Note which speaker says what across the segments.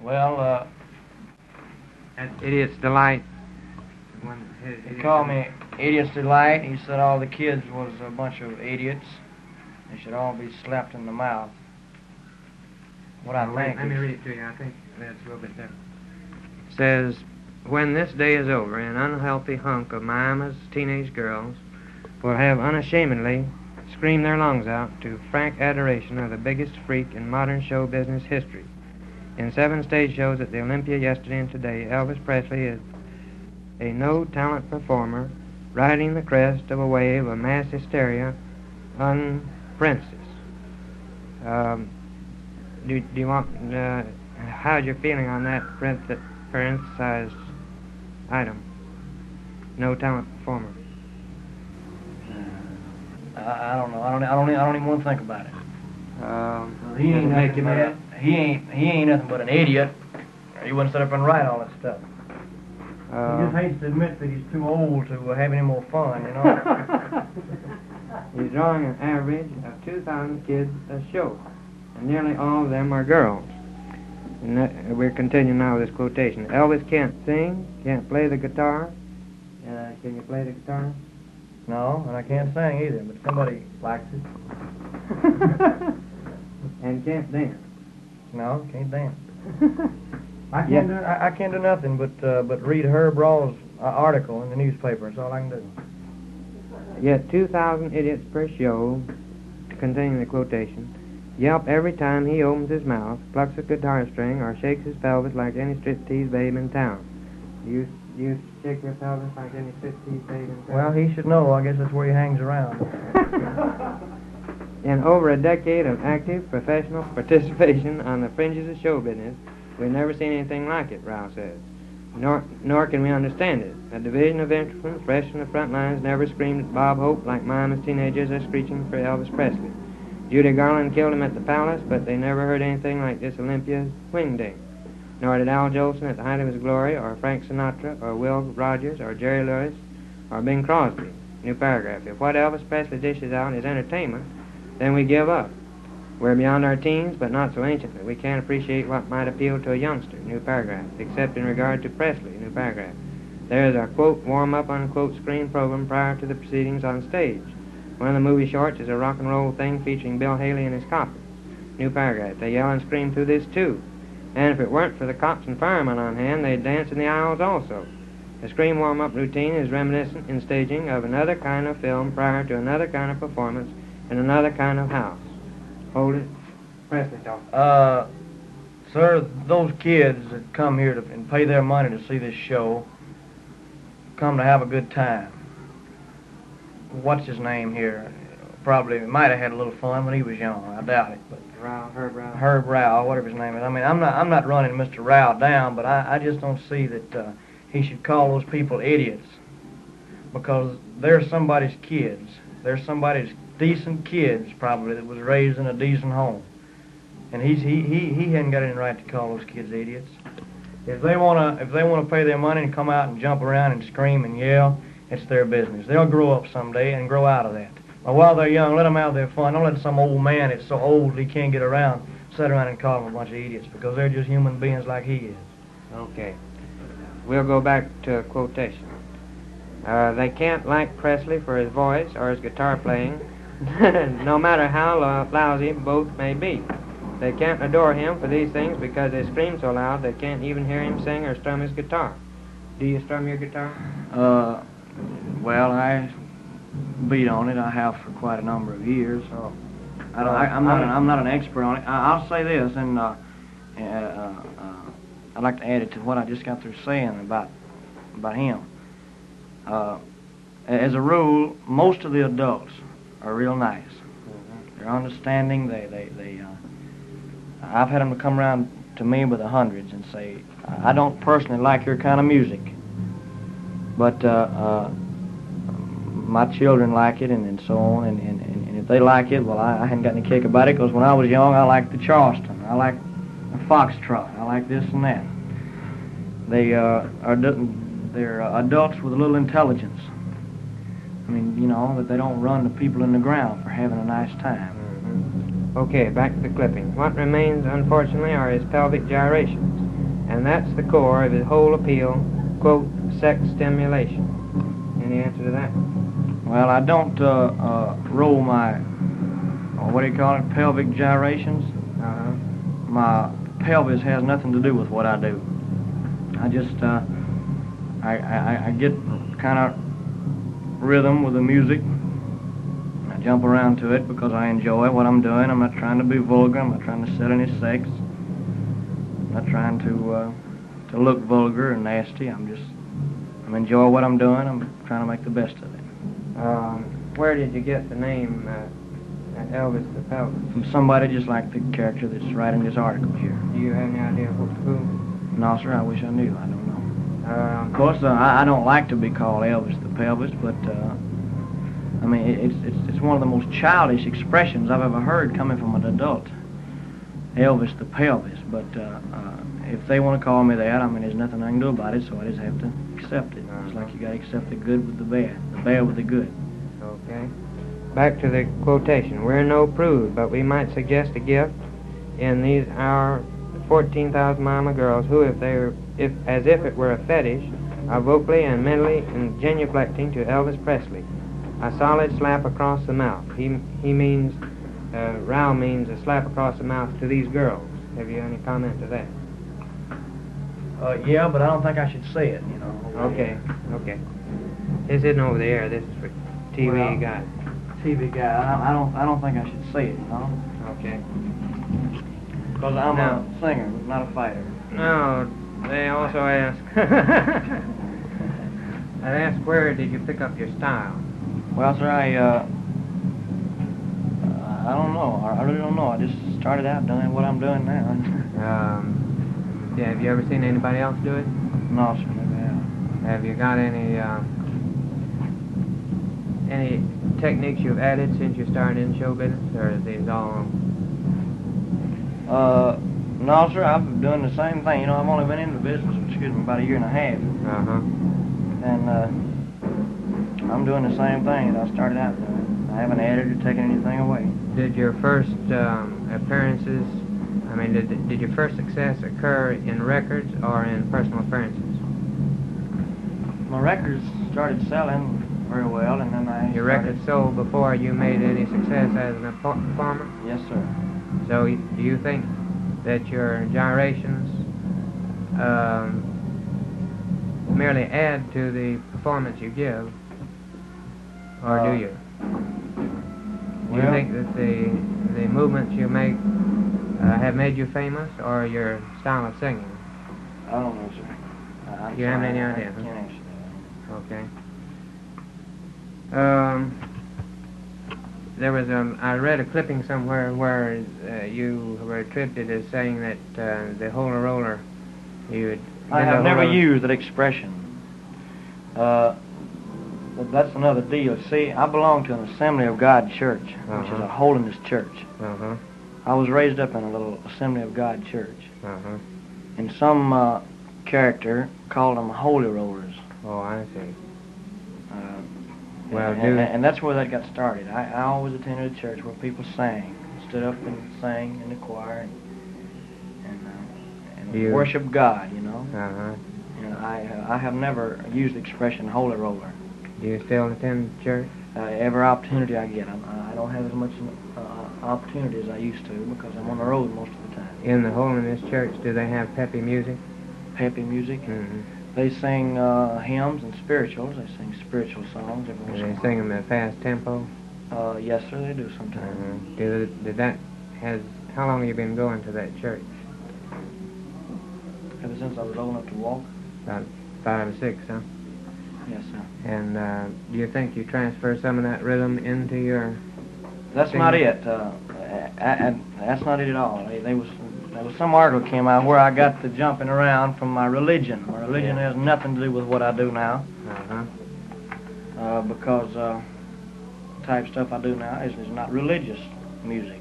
Speaker 1: Well,
Speaker 2: At Idiot's Delight.
Speaker 1: he called me Idiot's Delight. He said all the kids was a bunch of idiots. They should all be slapped in the mouth. What I think
Speaker 2: Let me
Speaker 1: is...
Speaker 2: read it to you. I think that's a little bit different. It says, when this day is over, an unhealthy hunk of Miami's teenage girls will have unashamedly screamed their lungs out to frank adoration of the biggest freak in modern show business history. In 7 stage shows at the Olympia yesterday and today, Elvis Presley is a no-talent performer riding the crest of a wave of mass hysteria on premises. Do you want, how's your feeling on that parenthesized item? No talent performer.
Speaker 1: I don't know. I don't even want to think about it. He
Speaker 2: Does it
Speaker 1: ain't
Speaker 2: make you
Speaker 1: nothing but
Speaker 2: mad?
Speaker 1: he ain't nothing but an idiot. He wouldn't sit up and write all that stuff. He just hates to admit that he's too old to have any more fun, you know.
Speaker 2: He's drawing an average of 2,000 kids a show, and nearly all of them are girls. And we're continuing now with this quotation. Elvis can't sing, can't play the guitar. Can you play the guitar?
Speaker 1: No, and I can't sing either, but somebody likes it.
Speaker 2: And can't dance.
Speaker 1: No, can't dance. I can't do nothing but read Herb Rawls' article in the newspaper. That's all I can do.
Speaker 2: Yet 2,000 idiots per show, to continue the quotation, yelp every time he opens his mouth, plucks a guitar string, or shakes his pelvis like any striptease babe in town. Do you shake your pelvis like any striptease babe in town?
Speaker 1: Well, he should know. I guess that's where he hangs around.
Speaker 2: In over a decade of active professional participation on the fringes of show business, we've never seen anything like it, Rao says. Nor can we understand it. A division of influence fresh from the front lines never screamed at Bob Hope like Miami's teenagers are screeching for Elvis Presley. Judy Garland killed him at the Palace, but they never heard anything like this Olympia wing-ding. Nor did Al Jolson at the height of his glory, or Frank Sinatra, or Will Rogers, or Jerry Lewis, or Bing Crosby. New paragraph. If what Elvis Presley dishes out is entertainment, then we give up. We're beyond our teens, but not so anciently. We can't appreciate what might appeal to a youngster, new paragraph, except in regard to Presley, new paragraph. There is our, quote, warm-up, unquote, screen program prior to the proceedings on stage. One of the movie shorts is a rock and roll thing featuring Bill Haley and his coppers. New paragraph. They yell and scream through this, too. And if it weren't for the cops and firemen on hand, they'd dance in the aisles also. The screen warm-up routine is reminiscent in staging of another kind of film prior to another kind of performance in another kind of house. Hold it. Presley talk.
Speaker 1: Sir, those kids that come here and pay their money to see this show come to have a good time. What's his name here? Probably might have had a little fun when he was young. I doubt it, but
Speaker 2: Herb Rao.
Speaker 1: Herb Rao, whatever his name is. I mean, I'm not running Mr. Rao down, but I just don't see that he should call those people idiots, because they're somebody's kids. They're somebody's decent kids, probably, that was raised in a decent home. And he hadn't got any right to call those kids idiots. If they wanna pay their money and come out and jump around and scream and yell, it's their business. They'll grow up someday and grow out of that. But while they're young, let them have their fun. Don't let some old man that's so old he can't get around sit around and call them a bunch of idiots, because they're just human beings like he is.
Speaker 2: Okay. We'll go back to a quotation. They can't like Presley for his voice or his guitar playing, no matter how lousy both may be. They can't adore him for these things because they scream so loud they can't even hear him sing or strum his guitar. Do you strum your guitar?
Speaker 1: Well, I beat on it. I have for quite a number of years. So I'm not an expert on it. I'll say this, and I'd like to add it to what I just got through saying about him. As a rule, most of the adults are real nice. They're understanding. I've had them to come around to me with the hundreds and say, I don't personally like your kind of music, but my children like it, and so on, and if they like it, well, I hadn't got any kick about it, because when I was young, I liked the Charleston, I liked the Foxtrot, I like this and that. They're adults with a little intelligence. I mean, you know, that they don't run the people in the ground for having a nice time.
Speaker 2: Okay, back to the clipping. What remains, unfortunately, are his pelvic gyrations. and that's the core of his whole appeal, quote, sex stimulation. Any answer to that?
Speaker 1: Well, I don't roll my, what do you call it, pelvic gyrations.
Speaker 2: Uh-huh.
Speaker 1: My pelvis has nothing to do with what I do. I just, I get kind of rhythm with the music. I jump around to it because I enjoy what I'm doing. I'm not trying to be vulgar. I'm not trying to sell any sex. I'm not trying to look vulgar and nasty. I'm enjoying what I'm doing. I'm trying to make the best of it.
Speaker 2: Where did you get the name Elvis the Pelvis?
Speaker 1: From somebody just like the character that's writing this article here.
Speaker 2: Do you have any idea who?
Speaker 1: No, sir, I wish I knew. I don't know. Of course,
Speaker 2: Um,
Speaker 1: I don't like to be called Elvis the Pelvis, but I mean, it's one of the most childish expressions I've ever heard coming from an adult. Elvis the Pelvis, but if they want to call me that, I mean, there's nothing I can do about it, so I just have to accept it. It's like you got to accept the good with the bad with the good.
Speaker 2: Okay. Back to the quotation. We're no prude, but we might suggest a gift in these our 14,000-mile girls who, as if it were a fetish, are vocally and mentally and genuflecting to Elvis Presley. A solid slap across the mouth. He means, Rao means a slap across the mouth to these girls. Have you any comment to that?
Speaker 1: Yeah, but I don't think I should say it, you know.
Speaker 2: Okay. This isn't over the air. This is for TV
Speaker 1: Well,
Speaker 2: guy.
Speaker 1: TV guy, I don't think I should say it, you know.
Speaker 2: Okay.
Speaker 1: Because I'm
Speaker 2: No.
Speaker 1: a singer, not a fighter.
Speaker 2: No, they also ask. I asked, where did you pick up your style?
Speaker 1: Well, sir, I don't know. I really don't know. I just started out doing what I'm doing now.
Speaker 2: Yeah, have you ever seen anybody else do it?
Speaker 1: No, sir, never have.
Speaker 2: Have you got any techniques you've added since you started in show business, or is these all?
Speaker 1: No, sir, I've been doing the same thing. You know, I've only been in the business, about a year and a half.
Speaker 2: Uh-huh.
Speaker 1: And I'm doing the same thing that I started out doing. I haven't added or taken anything away.
Speaker 2: Did your first appearances, did your first success occur in records or in personal appearances?
Speaker 1: My records started selling very well, and then
Speaker 2: Your records sold before you made any success as a performer?
Speaker 1: Yes, sir.
Speaker 2: So do you think that your gyrations merely add to the performance you give, or do you? Do you
Speaker 1: well-
Speaker 2: think that the movements you make have made you famous, or your style of singing?
Speaker 1: I don't know, sir. I'm
Speaker 2: You haven't
Speaker 1: sorry,
Speaker 2: any
Speaker 1: I
Speaker 2: idea, huh?
Speaker 1: can't answer that.
Speaker 2: Okay. There was I read a clipping somewhere where you were attributed as saying that the Holy Roller,
Speaker 1: I have never used that expression. But that's another deal. See, I belong to an Assembly of God church, which is
Speaker 2: Uh-huh.
Speaker 1: a holiness church.
Speaker 2: Uh-huh.
Speaker 1: I was raised up in a little Assembly of God church.
Speaker 2: Uh-huh.
Speaker 1: And some character called them holy rollers.
Speaker 2: Oh, I see.
Speaker 1: And that's where that got started. I always attended a church where people sang, stood up and sang in the choir, and worshiped God, you know.
Speaker 2: Uh-huh.
Speaker 1: And I have never used the expression holy roller.
Speaker 2: Do you still attend church?
Speaker 1: Every opportunity I get, I don't have as much opportunity as I used to because I'm on the road most of the time.
Speaker 2: In the Holiness Church, do they have peppy music?
Speaker 1: Peppy music.
Speaker 2: Mm-hmm.
Speaker 1: They sing hymns and spirituals. They sing spiritual songs every once
Speaker 2: Do
Speaker 1: in a
Speaker 2: they
Speaker 1: while.
Speaker 2: sing them at fast tempo?
Speaker 1: Yes, sir, they do sometimes.
Speaker 2: How long have you been going to that church?
Speaker 1: Ever since I was old enough to walk.
Speaker 2: About 5 or 6, huh?
Speaker 1: Yes, sir.
Speaker 2: And do you think you transfer some of that rhythm into your...
Speaker 1: That's not it. That's not it at all. There was some article came out where I got the jumping around from my religion. My religion has nothing to do with what I do now.
Speaker 2: Uh-huh.
Speaker 1: Because the type stuff I do now is not religious music.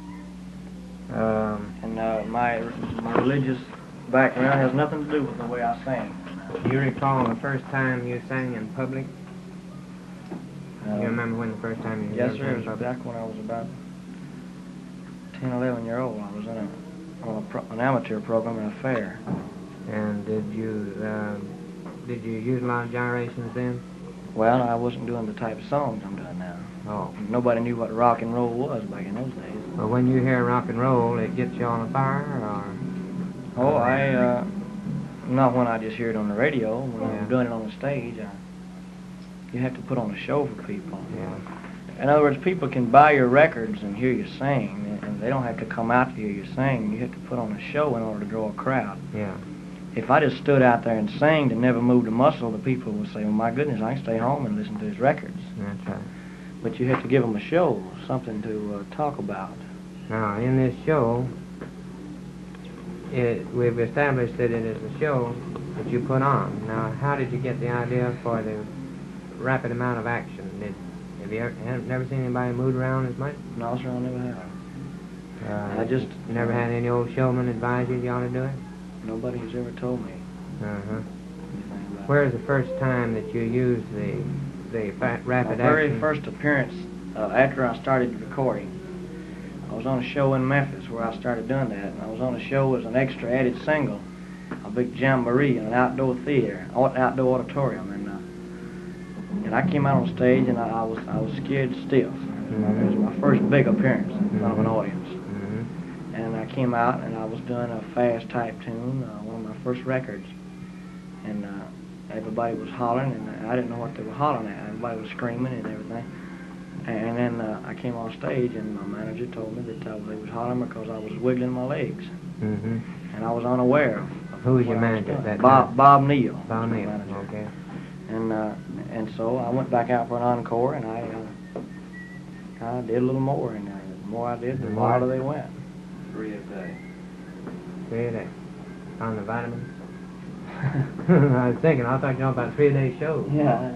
Speaker 1: And my religious background has nothing to do with the way I sing.
Speaker 2: Do you recall the first time you sang in public? Do you remember when the first time you
Speaker 1: Yes,
Speaker 2: ever
Speaker 1: sir.
Speaker 2: sang
Speaker 1: It
Speaker 2: in
Speaker 1: was
Speaker 2: public?
Speaker 1: back when I was about 10, 11 years old. I was on an amateur program in a fair.
Speaker 2: And did you use a lot of gyrations then?
Speaker 1: Well, I wasn't doing the type of songs I'm doing now.
Speaker 2: Oh.
Speaker 1: Nobody knew what rock and roll was back in those days.
Speaker 2: Well, when you hear rock and roll, it gets you on fire, or?
Speaker 1: Oh, not when I just hear it on the radio. When
Speaker 2: Yeah.
Speaker 1: I'm doing it on the stage, you have to put on a show for people.
Speaker 2: Yeah.
Speaker 1: In other words, people can buy your records and hear you sing, and they don't have to come out to hear you sing. You have to put on a show in order to draw a crowd.
Speaker 2: Yeah.
Speaker 1: If I just stood out there and sang and never moved a muscle, the people would say, well, my goodness, I can stay home and listen to his records.
Speaker 2: That's right.
Speaker 1: But you have to give them a show, something to talk about.
Speaker 2: Now, in this show, we've established that it is a show that you put on. Now, how did you get the idea for the rapid amount of action? Have you never seen anybody move around as much?
Speaker 1: No, sir, I never have. I just...
Speaker 2: Never had any old showman advise you ought to do it?
Speaker 1: Nobody has ever told me
Speaker 2: Uh-huh.
Speaker 1: anything about it.
Speaker 2: Where's the first time that you used the rapid
Speaker 1: My very
Speaker 2: action?
Speaker 1: first appearance after I started recording, I was on a show in Memphis where I started doing that. And I was on a show as an extra added single, a big jamboree in an outdoor theater, outdoor auditorium, and I came out on stage and I was scared stiff.
Speaker 2: Mm-hmm.
Speaker 1: It was my first big appearance in front of an audience.
Speaker 2: Mm-hmm.
Speaker 1: And I came out and I was doing a fast type tune, one of my first records, and everybody was hollering, and I didn't know what they were hollering at. Everybody was screaming and everything. And then I came on stage, and my manager told me that they was hollering because I was wiggling my legs,
Speaker 2: Mm-hmm.
Speaker 1: and I was unaware of
Speaker 2: Who was
Speaker 1: what
Speaker 2: your
Speaker 1: I was
Speaker 2: manager
Speaker 1: doing.
Speaker 2: at that
Speaker 1: Bob
Speaker 2: time?
Speaker 1: Bob Neal.
Speaker 2: Bob
Speaker 1: was my
Speaker 2: Neal,
Speaker 1: manager.
Speaker 2: okay.
Speaker 1: And so I went back out for an encore, and I did a little more, and the more I did, the
Speaker 2: More?
Speaker 1: wilder they went.
Speaker 3: 3 a day.
Speaker 2: Really? On the vitamins? I was thinking, I thought you know about 3-a-day shows.
Speaker 1: Yeah.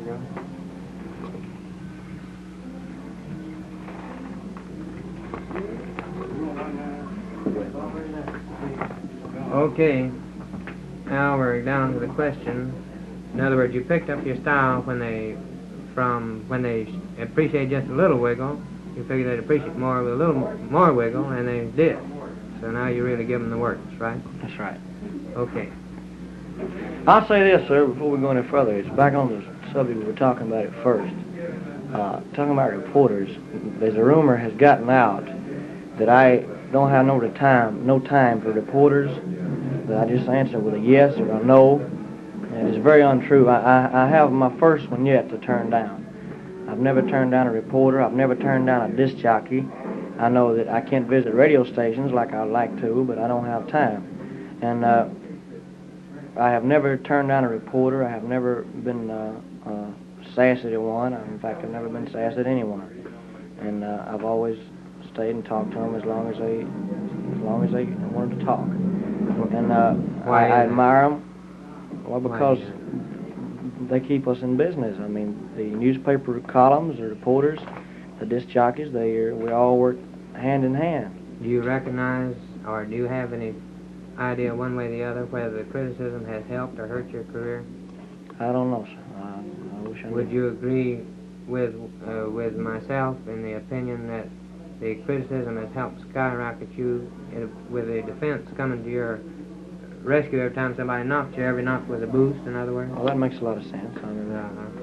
Speaker 2: Okay. Now we're down to the question. In other words, you picked up your style when they appreciate just a little wiggle. You figured they'd appreciate more with a little more wiggle, and they did. So now you really give them the works, right?
Speaker 1: That's right.
Speaker 2: Okay.
Speaker 1: I'll say this, sir, before we go any further. It's back on the subject we were talking about at first. Talking about reporters, there's a rumor has gotten out that I don't have no time for reporters, that I just answer with a yes or a no, and it's very untrue. I have my first one yet to turn down. I've never turned down a reporter. I've never turned down a disc jockey. I know that I can't visit radio stations like I'd like to, but I don't have time. And I have never turned down a reporter. I have never been sassy to one. In fact, I've never been sassy at anyone. And I've always stayed and talked to them as long as they wanted to talk. And
Speaker 2: Why
Speaker 1: I
Speaker 2: is it?
Speaker 1: admire them. Well,
Speaker 2: Why
Speaker 1: because
Speaker 2: is it?
Speaker 1: they keep us in business. I mean, the newspaper columns, the reporters, the disc jockeys, we all work hand in hand.
Speaker 2: Do you recognize, or do you have any idea one way or the other whether the criticism has helped or hurt your career?
Speaker 1: I don't know, sir. I wish I knew.
Speaker 2: Would you agree with myself in the opinion that the criticism has helped skyrocket you with the defense coming to your rescue every time somebody knocked you? Every knock was a boost, in other words?
Speaker 1: Well, that makes a lot of sense. I mean,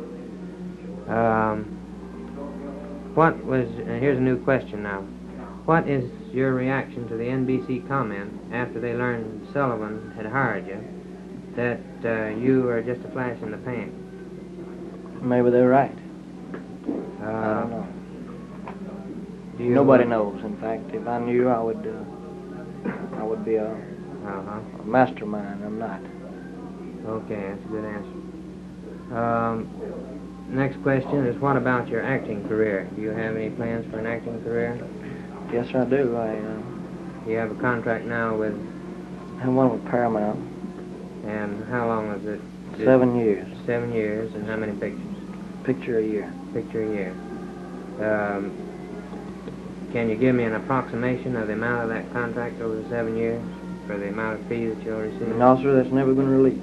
Speaker 2: What was, here's a new question now. What is your reaction to the NBC comment after they learned Sullivan had hired you that you were just a flash in the pan?
Speaker 1: maybe they're right. I
Speaker 2: Uh,
Speaker 1: don't know.
Speaker 2: do you,
Speaker 1: Nobody knows. In fact, if I knew, I would be a mastermind. I'm not.
Speaker 2: Okay, that's a good answer. Next question is, what about your acting career? Do you have any plans for an acting career?
Speaker 1: Yes, I do. I
Speaker 2: You have a contract now with,
Speaker 1: have one with Paramount.
Speaker 2: and how long is it?
Speaker 1: 7 years.
Speaker 2: 7 years, and how many pictures?
Speaker 1: Picture a year.
Speaker 2: Picture a year. Can you give me an approximation of the amount of that contract over the 7 years for the amount of fee that you'll receive?
Speaker 1: No, sir, that's never been released.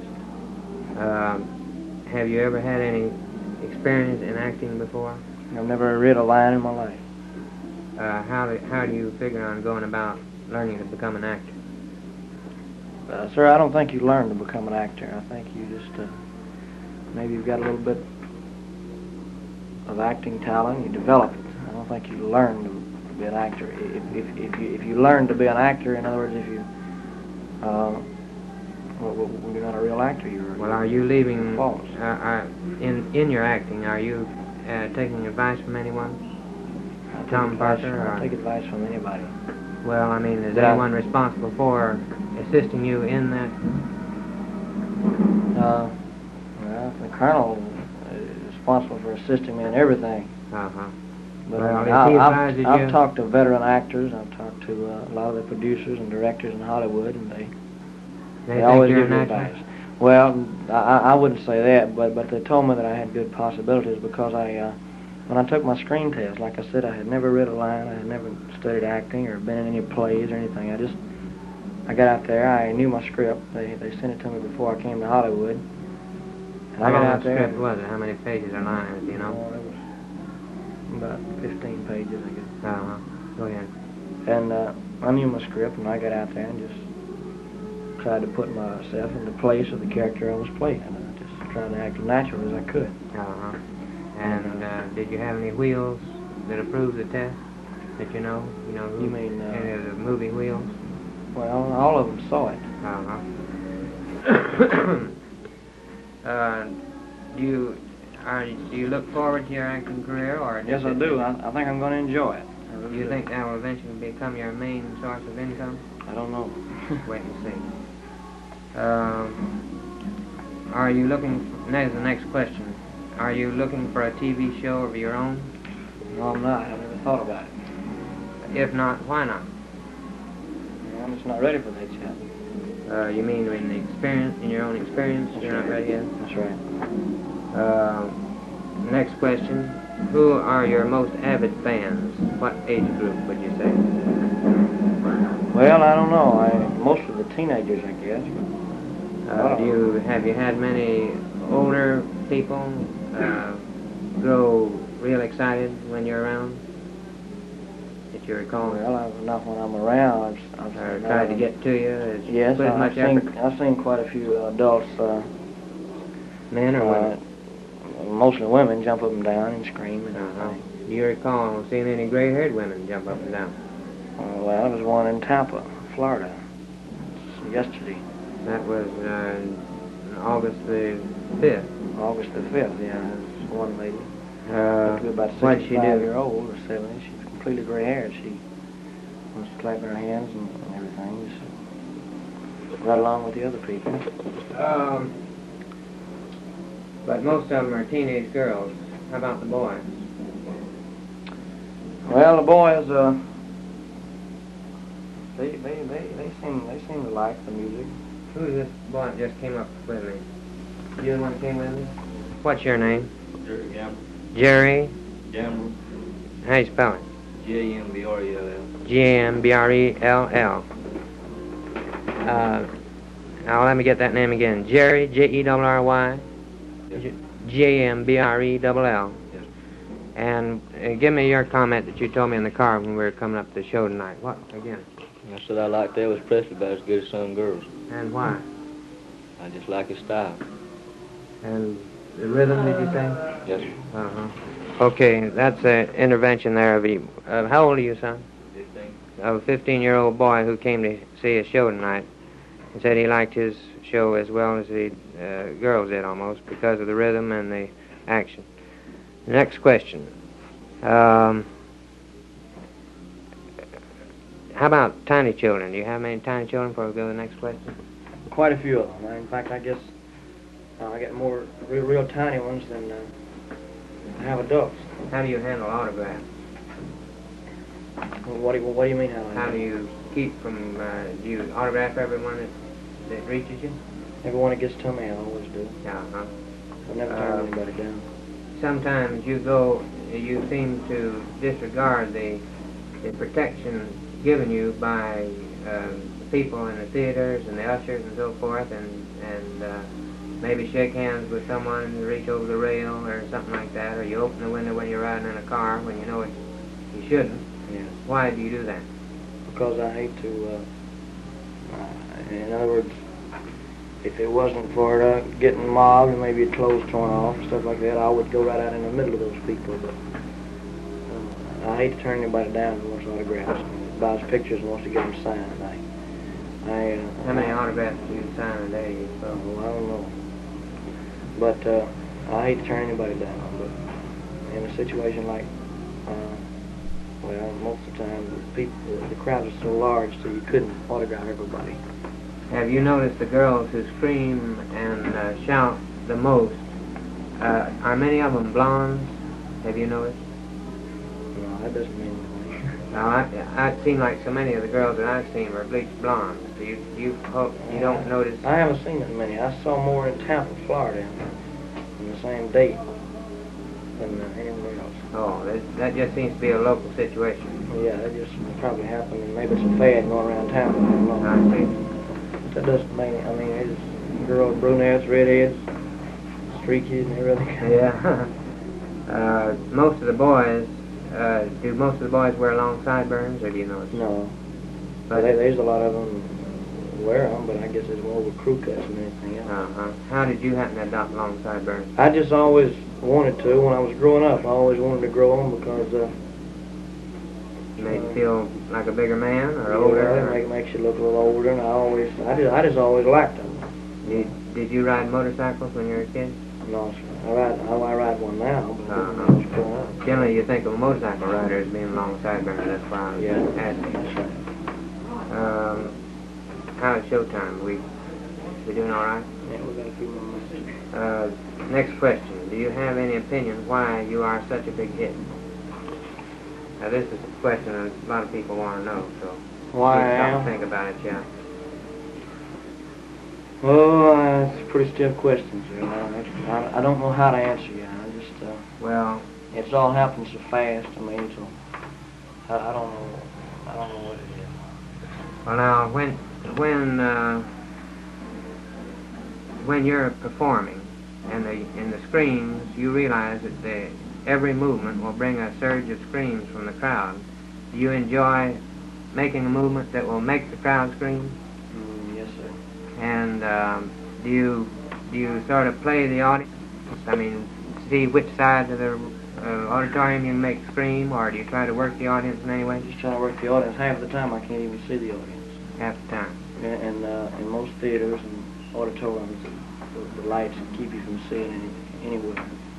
Speaker 2: Have you ever had any experience in acting before?
Speaker 1: I've never read a line in my life.
Speaker 2: How do you figure on going about learning to become an actor?
Speaker 1: Sir, I don't think you learn to become an actor. I think you just maybe you've got a little bit of acting talent. You develop it. I don't think you learn to be an actor. If you learn to be an actor, in other words, if you well, you're not a real actor.
Speaker 2: Well, are you leaving
Speaker 1: false.
Speaker 2: in your acting? Are you taking advice from anyone? Tom Parker?
Speaker 1: I take advice from anybody.
Speaker 2: Well, I mean, is anyone responsible for assisting you in that?
Speaker 1: Well, the colonel is responsible for assisting me in everything.
Speaker 2: Uh-huh.
Speaker 1: But
Speaker 2: Well,
Speaker 1: I've talked to veteran actors. I've talked to a lot of the producers and directors in Hollywood, and they always give me advice. Well, I wouldn't say that, but they told me that I had good possibilities because when I took my screen test, like I said, I had never read a line, I had never studied acting or been in any plays or anything. I got out there, I knew my script. They sent it to me before I came to Hollywood. And
Speaker 2: How long script was it? How many pages or lines, do you know?
Speaker 1: It was about 15 pages, I guess.
Speaker 2: Uh-huh. Go ahead.
Speaker 1: And I knew my script, and I got out there and just tried to put myself in the place of the character I was playing. And I just tried to act as natural as I could.
Speaker 2: Uh-huh. And did you have any wheels that approved the test that you know?
Speaker 1: You mean
Speaker 2: any of the movie wheels?
Speaker 1: Well, all of them saw it.
Speaker 2: Uh-huh. Do you look forward to your acting career, or
Speaker 1: yes, I do. I think I'm going to enjoy it.
Speaker 2: Do you think that will eventually become your main source of income?
Speaker 1: I don't know.
Speaker 2: Wait and see. Are you looking? There's the next question. Are you looking for a TV show of your own?
Speaker 1: No, I'm not. I've never thought about it.
Speaker 2: If not, why not?
Speaker 1: I'm just not ready for that yet.
Speaker 2: You mean in your own experience,
Speaker 1: That's
Speaker 2: you're
Speaker 1: right.
Speaker 2: not ready yet?
Speaker 1: That's right.
Speaker 2: Next question. Who are your most avid fans? What age group would you say?
Speaker 1: Well, I don't know. Most of the teenagers, I guess.
Speaker 2: Have you had many older people grow real excited when you're around? If you recall.
Speaker 1: Well, not when I'm around. I've
Speaker 2: tried to get to you.
Speaker 1: Yes, I've seen quite a few adults,
Speaker 2: men or women?
Speaker 1: Mostly women, jump up and down and scream and everything.
Speaker 2: Do you recall seeing any gray-haired women jump up and down?
Speaker 1: Well, there was one in Tampa, Florida, yesterday.
Speaker 2: That was August the 5th.
Speaker 1: August the 5th, yeah. There was one lady. About
Speaker 2: What did she do?
Speaker 1: 65-year-old or 70. She's completely gray-haired. She was clapping her hands and everything, just right along with the other people.
Speaker 2: But most of them are teenage girls. How about the boys?
Speaker 1: Well, the boys, they seem to like the music.
Speaker 2: Who's this boy that just came up with me? You the one that came with me? What's your name?
Speaker 3: Jerry Gamble.
Speaker 2: Jerry?
Speaker 3: Gamble.
Speaker 2: How you spell it?
Speaker 3: Gambrell.
Speaker 2: Gambrell. Now let me get that name again. Jerry, Jerry.
Speaker 3: Yes.
Speaker 2: Gambrell.
Speaker 3: Yes.
Speaker 2: And give me your comment that you told me in the car when we were coming up to the show tonight. What, again?
Speaker 3: I said I liked Elvis Presley about as good as some girls.
Speaker 2: And why?
Speaker 3: I just like his style.
Speaker 2: And the rhythm, did you say?
Speaker 3: Yes, sir.
Speaker 2: Uh-huh. Okay, that's an intervention there of you. How old are you, son?
Speaker 3: 15.
Speaker 2: Of a 15-year-old boy who came to see a show tonight and said he liked his show as well as the girls did almost because of the rhythm and the action. Next question. How about tiny children? Do you have many tiny children before we go to the next question?
Speaker 1: Quite a few of them. In fact, I guess I get more real tiny ones than I have adults.
Speaker 2: How do you handle autographs?
Speaker 1: What do you mean?
Speaker 2: How do you keep from, do you autograph everyone that reaches you?
Speaker 1: Everyone that gets to me, I always do.
Speaker 2: Uh-huh.
Speaker 1: I've never turned anybody down.
Speaker 2: Sometimes you seem to disregard the protection given you by people in the theaters and the ushers and so forth, and maybe shake hands with someone and reach over the rail or something like that, or you open the window when you're riding in a car when you know you shouldn't.
Speaker 1: Yeah.
Speaker 2: Why do you do that?
Speaker 1: Because I hate to, in other words, if it wasn't for getting mobbed and maybe clothes torn off and stuff like that, I would go right out in the middle of those people. But I hate to turn anybody down who wants autographs, and buys pictures and wants to get them signed.
Speaker 2: How many autographs do you sign a day?
Speaker 1: Well, I don't know. But I hate to turn anybody down. But in a situation like, well, most of the time the crowds are so large, so you couldn't autograph everybody.
Speaker 2: Have you noticed the girls who scream and shout the most? Are many of them blondes? Have you noticed?
Speaker 1: No, that doesn't mean anything.
Speaker 2: Now, it seemed like so many of the girls that I've seen were bleached blondes. You don't notice?
Speaker 1: I haven't seen that many. I saw more in Tampa, Florida, in the same date than anywhere else.
Speaker 2: Oh, that just seems to be a local situation.
Speaker 1: Yeah, that just probably happened, and maybe it's a fad going around town. I don't know.
Speaker 2: I see.
Speaker 1: That doesn't mean, it's girls, brunettes, redheads, streaky, and everything.
Speaker 2: Yeah. Most of the boys, do most of the boys wear long sideburns, or do you notice?
Speaker 1: No.
Speaker 2: But
Speaker 1: There's a lot of them wear them, but I guess it's more with crew cuts than anything else.
Speaker 2: How did you happen to adopt long sideburns?
Speaker 1: I just always wanted to. When I was growing up, I always wanted to grow them because
Speaker 2: Made you feel like a bigger man or older?
Speaker 1: It makes you look a little older, and I just always liked them.
Speaker 2: Did you ride motorcycles when you were a kid?
Speaker 1: No, sir. I ride one now, but when I was growing up.
Speaker 2: Generally, you think of a motorcycle rider as being long sideburns. That's why I was asking.
Speaker 1: That's right.
Speaker 2: How's showtime? We doing all right?
Speaker 1: Yeah, we got a few more minutes.
Speaker 2: Next question. Do you have any opinion why you are such a big hit? Now, this is a question that a lot of people want to know, so
Speaker 1: Why I
Speaker 2: don't
Speaker 1: am?
Speaker 2: think about it yet.
Speaker 1: Oh, that's a pretty stiff question, sir. I don't know how to answer you.
Speaker 2: Well,
Speaker 1: It's all happened so fast. So I don't know. I don't know what it is.
Speaker 2: well now, when you're performing and in the screams, you realize that every movement will bring a surge of screams from the crowd. Do you enjoy making a movement that will make the crowd scream?
Speaker 1: Yes, sir.
Speaker 2: And do you sort of play the audience? I mean, see which side of the auditorium you can make scream, or do you try to work the audience in any way?
Speaker 1: Just trying to work the audience. Half the time I can't even see the audience.
Speaker 2: Half the time.
Speaker 1: And in most theaters and auditoriums, the lights keep you from seeing anywhere.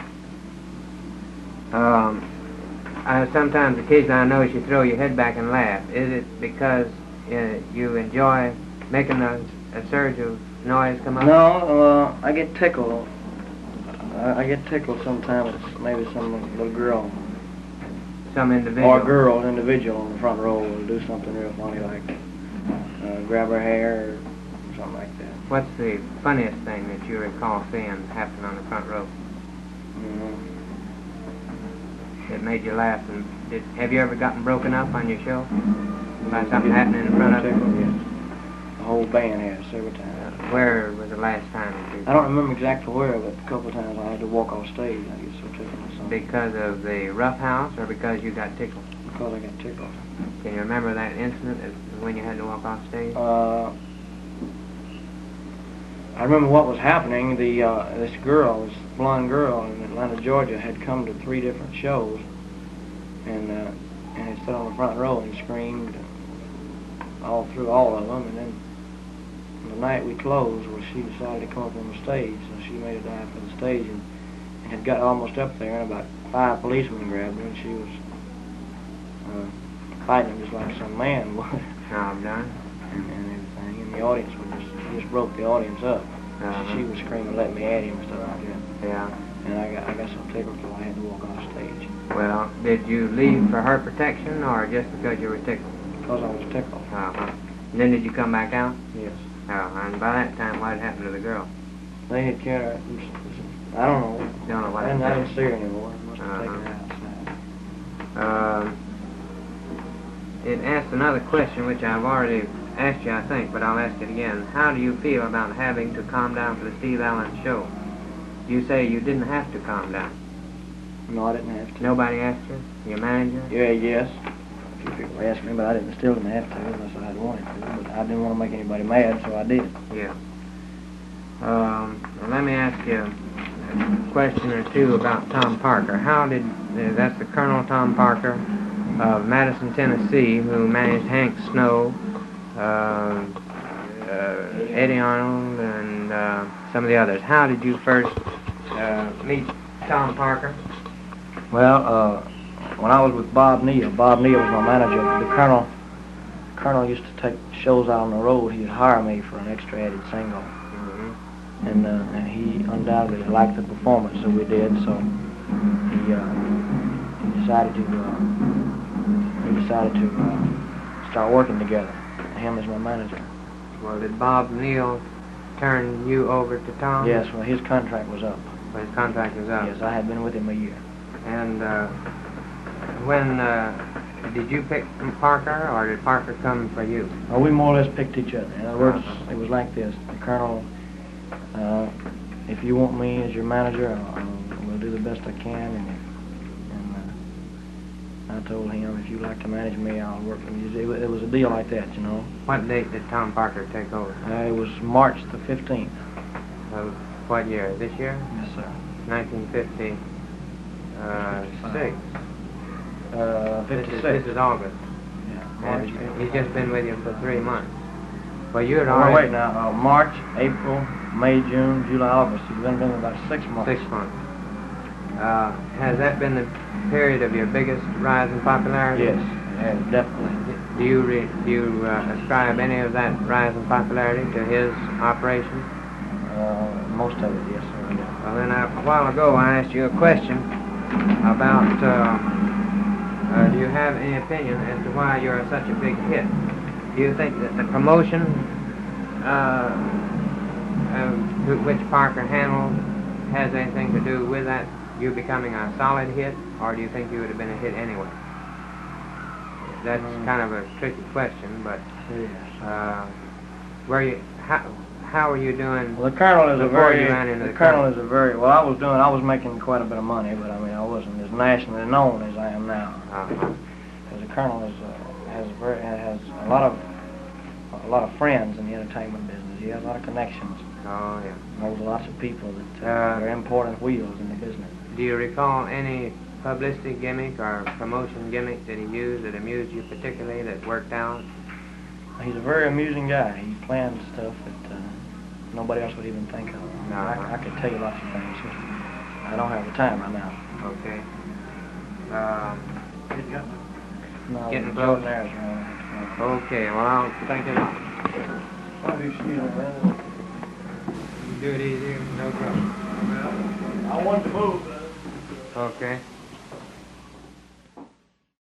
Speaker 2: Sometimes, occasionally, I notice you throw your head back and laugh. Is it because you enjoy making a surge of noise come up?
Speaker 1: No, I get tickled. I get tickled sometimes. Maybe some little girl
Speaker 2: Some individual.
Speaker 1: or girl, individual on the front row will do something real funny, like grab her hair or something like that.
Speaker 2: What's the funniest thing that you recall seeing happen on the front row that made you laugh? And have you ever gotten broken up on your show by something happening in front of you?
Speaker 1: Yes. The whole band has several times.
Speaker 2: Where was the last time that you?
Speaker 1: I don't remember exactly where, but a couple of times I had to walk off stage. I get so tickled or something.
Speaker 2: Because of the rough house, or because you got tickled?
Speaker 1: Because I got tickled.
Speaker 2: Can you remember that incident when you had to walk off stage?
Speaker 1: I remember what was happening. This girl, this blonde girl in Atlanta, Georgia, had come to 3 different shows, and had stood on the front row and screamed all through all of them. And then the night we closed, well, she decided to come up on the stage, so she made a dive for the stage and had got almost up there, and about 5 policemen grabbed her, and she was fighting them just like some man would.
Speaker 2: Oh, done.
Speaker 1: And everything, and the audience just broke the audience up. She was screaming, "Let me at him," and stuff like that.
Speaker 2: Yeah.
Speaker 1: And I got so tickled till I had to walk off stage.
Speaker 2: Well, did you leave for her protection, or just because you were tickled?
Speaker 1: Because I was tickled.
Speaker 2: And then did you come back out?
Speaker 1: Yes.
Speaker 2: And by that time, what had happened to the girl?
Speaker 1: They had carried her. I don't know.
Speaker 2: Don't know what
Speaker 1: I
Speaker 2: happened.
Speaker 1: didn't see her anymore. I must have taken her outside.
Speaker 2: It asked another question, which I've already asked you, I think, but I'll ask it again. How do you feel about having to calm down for the Steve Allen show? You say you didn't have to calm down.
Speaker 1: No, I didn't have to.
Speaker 2: Nobody asked you? Your manager?
Speaker 1: Yeah, yes. A few people asked me, but I still didn't have to unless I had wanted to. But I didn't want to make anybody mad, so I did.
Speaker 2: Yeah. Well, let me ask you a question or two about Tom Parker. How did, that's the Colonel Tom Parker of Madison, Tennessee, who managed Hank Snow, Eddie Arnold, and some of the others. How did you first meet Tom Parker?
Speaker 1: Well, when I was with Bob Neal was my manager. The Colonel used to take shows out on the road. He'd hire me for an extra added single. And he undoubtedly liked the performance that we did, so he decided to start working together. Him as my manager.
Speaker 2: Well, did Bob Neal turn you over to Tom?
Speaker 1: Yes, well, his contract was up.
Speaker 2: Well, his contract was up.
Speaker 1: Yes, I had been with him a year.
Speaker 2: And when did you pick Parker, or did Parker come for you?
Speaker 1: Well, we more or less picked each other. In other words, it was like this. The Colonel, if you want me as your manager, we'll do the best I can. And I told him, if you like to manage me, I'll work with you. It was a deal like that, you know.
Speaker 2: What date did Tom Parker take over?
Speaker 1: It was March the 15th.
Speaker 2: Of what year? This year?
Speaker 1: Yes, sir.
Speaker 2: 1956.
Speaker 1: 56.
Speaker 2: This is August.
Speaker 1: Yeah.
Speaker 2: And he's just been with you for 3 months. Well, you had
Speaker 1: Oh,
Speaker 2: already...
Speaker 1: wait now. March, April, May, June, July, August. He's been about 6 months.
Speaker 2: 6 months. Has that been the period of your biggest rise in popularity?
Speaker 1: Yes, yes, definitely.
Speaker 2: Do you ascribe any of that rise in popularity to his operation?
Speaker 1: Most of it, yes, sir. Yeah.
Speaker 2: Well, then, a while ago, I asked you a question about, do you have any opinion as to why you're such a big hit? Do you think that the promotion which Parker handled has anything to do with that, you becoming a solid hit, or do you think you would have been a hit anyway? That's kind of a tricky question, but how are you doing?
Speaker 1: Well, the Colonel is I was making quite a bit of money, but I mean, I wasn't as nationally known as I am now. Because the Colonel has a lot of friends in the entertainment business. He has a lot of connections.
Speaker 2: Oh, yeah.
Speaker 1: Knows lots of people that are important wheels in the business.
Speaker 2: Do you recall any publicity gimmick or promotion gimmick that he used that amused you particularly, that worked out?
Speaker 1: He's a very amusing guy. He plans stuff that nobody else would even think of.
Speaker 2: No.
Speaker 1: I could tell you lots of things. I don't have the time right now.
Speaker 2: Okay.
Speaker 1: No,
Speaker 2: Getting
Speaker 1: the
Speaker 2: close.
Speaker 1: Jordan Ayers,
Speaker 2: Okay, well, I'll thank you. Do it easy, no trouble.
Speaker 1: I want to move.
Speaker 2: Okay.